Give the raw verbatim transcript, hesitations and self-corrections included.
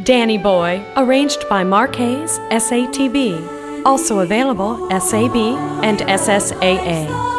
Danny Boy, arranged by Mark Hayes, S A T B. Also available S A B and S S A A.